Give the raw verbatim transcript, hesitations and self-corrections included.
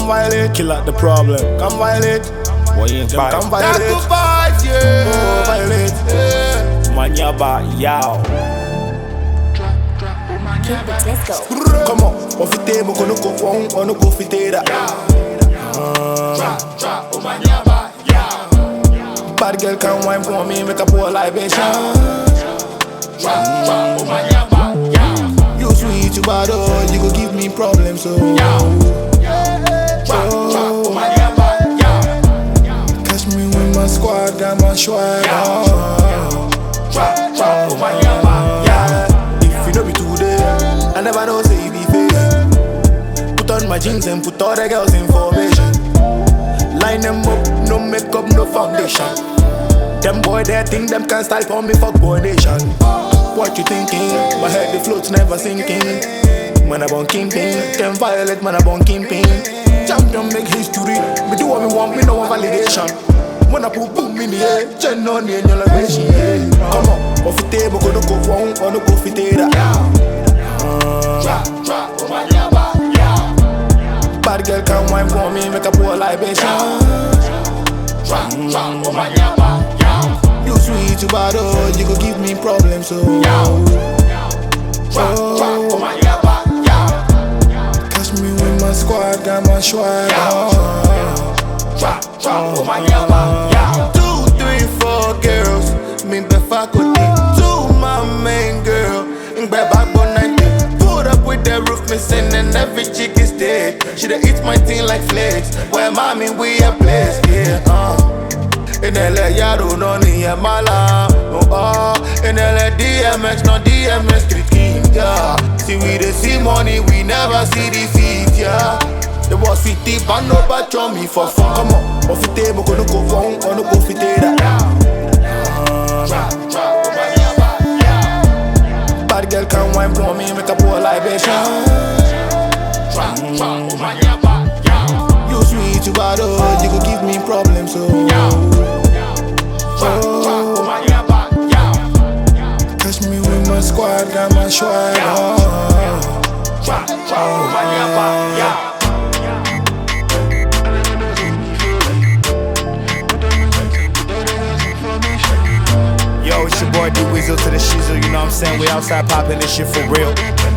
come violate. Kill out the problem, come violate. Boy, you ain't Them bad. come violate. That's the vibes, yeah. Oh, violate. Yeah. Man, you bad, yow. Let's go. Come on, off the table, gonna go phone, gonna go fit that. Bad girl can wine for me, make a poor libation. You sweet, you bad, oh, you go give me problems, so. Catch me with my squad, got my swag. If you know me today, I never know say you be fake. Put on my jeans and put all the girls in formation. Line them up, no makeup, no foundation. Them boy they think them can style for me, fuck boy nation. What you thinking? My head the floats never sinking. Man I born kingpin, them violate man I born kingpin. Champion make history, me do what me want, me no one validation. When I put boom in the air, turn on the angel elevation. Come on, off the table, go to go phone, or no go fit that. Bad girl can wine for me, make a poor libation. You sweet, you bad, oh, you go give me problems, so. Catch me with my squad, got my swag. Two, three, four girls, me be faculty. Two, my main girl, in bed back one ninety. Put up with the roof missing and every chick is dead. She da eat my thing like flakes. Where mommy we a place, yeah, uh. In L A, yaro no ni ya mala, oh oh. In L A, D M X no D M X street king, yeah. See we dey see money, we never see defeat, yeah. The boss fit deep and no bad on me for fun. Come on, off the table, gonna go phone, or no go fit that. Bad girl can wine for me, make a poor libation. You sweet, you bad, oh, you go give me problems, so. Catch me with my squad, got my swag. Yo, it's your boy D Weasel to the Shizzle, you know what I'm saying? We outside popping this shit for real.